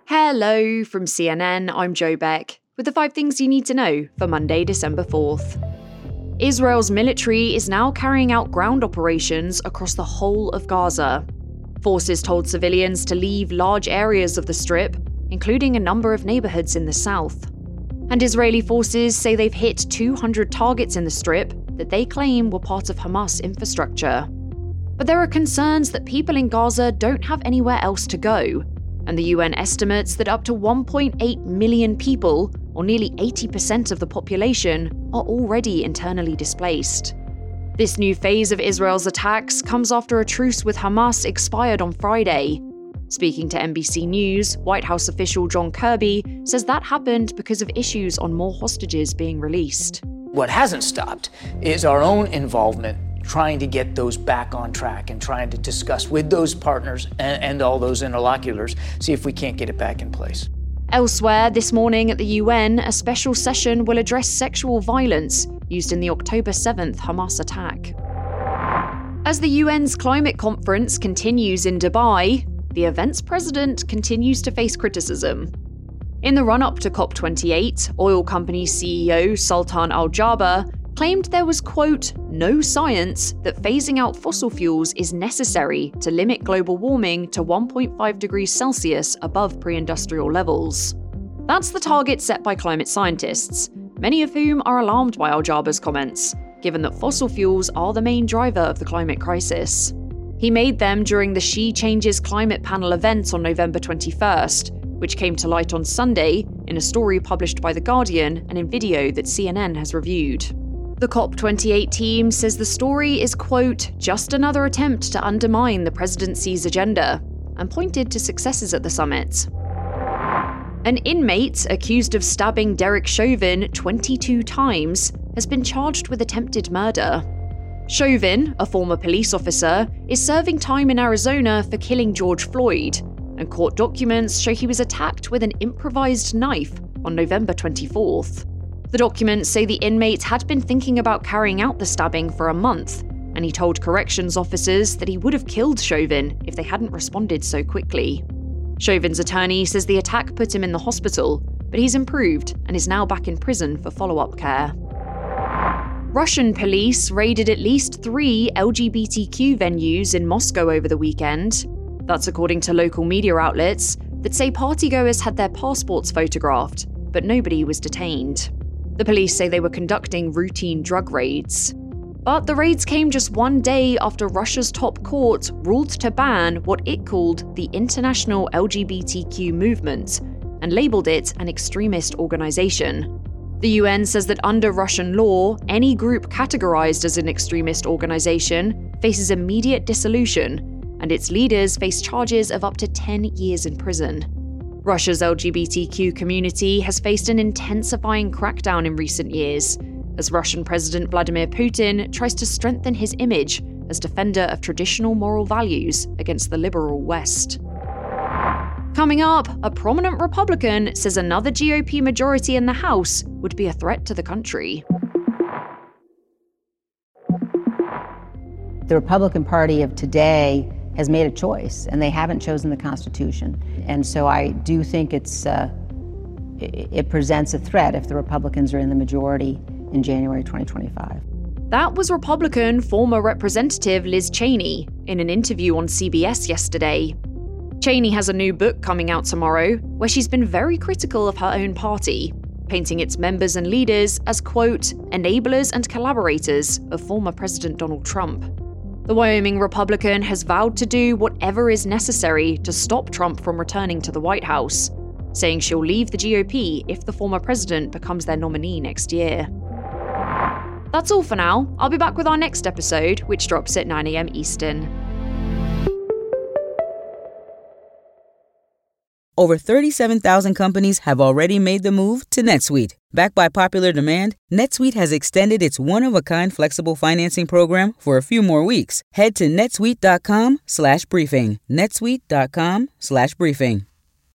Hello from CNN, I'm Jo Beck, with the 5 things you need to know for Monday, December 4th. Israel's military is now carrying out ground operations across the whole of Gaza. Forces told civilians to leave large areas of the Strip, including a number of neighborhoods in the south. And Israeli forces say they've hit 200 targets in the Strip that they claim were part of Hamas infrastructure. But there are concerns that people in Gaza don't have anywhere else to go, and the UN estimates that up to 1.8 million people, or nearly 80% of the population, are already internally displaced. This new phase of Israel's attacks comes after a truce with Hamas expired on Friday. Speaking to NBC News, White House official John Kirby says that happened because of issues on more hostages being released. What hasn't stopped is our own involvement trying to get those back on track and trying to discuss with those partners and all those interlocutors, see if we can't get it back in place. Elsewhere, this morning at the UN, a special session will address sexual violence used in the October 7th Hamas attack. As the UN's climate conference continues in Dubai, the event's president continues to face criticism. In the run-up to COP28, oil company CEO Sultan Al Jaber claimed there was, quote, no science that phasing out fossil fuels is necessary to limit global warming to 1.5 degrees Celsius above pre-industrial levels. That's the target set by climate scientists, many of whom are alarmed by Al Jaber's comments, given that fossil fuels are the main driver of the climate crisis. He made them during the She Changes Climate Panel event on November 21st, which came to light on Sunday in a story published by The Guardian and in video that CNN has reviewed. The COP28 team says the story is, quote, just another attempt to undermine the presidency's agenda, and pointed to successes at the summit. An inmate accused of stabbing Derek Chauvin 22 times has been charged with attempted murder. Chauvin, a former police officer, is serving time in Arizona for killing George Floyd, and court documents show he was attacked with an improvised knife on November 24th. The documents say the inmate had been thinking about carrying out the stabbing for a month, and he told corrections officers that he would have killed Chauvin if they hadn't responded so quickly. Chauvin's attorney says the attack put him in the hospital, but he's improved and is now back in prison for follow-up care. Russian police raided at least 3 LGBTQ venues in Moscow over the weekend. That's according to local media outlets that say partygoers had their passports photographed, but nobody was detained. The police say they were conducting routine drug raids. But the raids came just one day after Russia's top court ruled to ban what it called the International LGBTQ Movement and labelled it an extremist organisation. The UN says that under Russian law, any group categorised as an extremist organisation faces immediate dissolution, and its leaders face charges of up to 10 years in prison. Russia's LGBTQ community has faced an intensifying crackdown in recent years, as Russian President Vladimir Putin tries to strengthen his image as defender of traditional moral values against the liberal West. Coming up, a prominent Republican says another GOP majority in the House would be a threat to the country. The Republican Party of today has made a choice, and they haven't chosen the Constitution. And so I do think it presents a threat if the Republicans are in the majority in January 2025. That was Republican former Representative Liz Cheney in an interview on CBS yesterday. Cheney has a new book coming out tomorrow where she's been very critical of her own party, painting its members and leaders as, quote, enablers and collaborators of former President Donald Trump. The Wyoming Republican has vowed to do whatever is necessary to stop Trump from returning to the White House, saying she'll leave the GOP if the former president becomes their nominee next year. That's all for now. I'll be back with our next episode, which drops at 9 a.m. Eastern. Over 37,000 companies have already made the move to NetSuite. Backed by popular demand, NetSuite has extended its one-of-a-kind flexible financing program for a few more weeks. Head to netsuite.com/briefing. netsuite.com/briefing.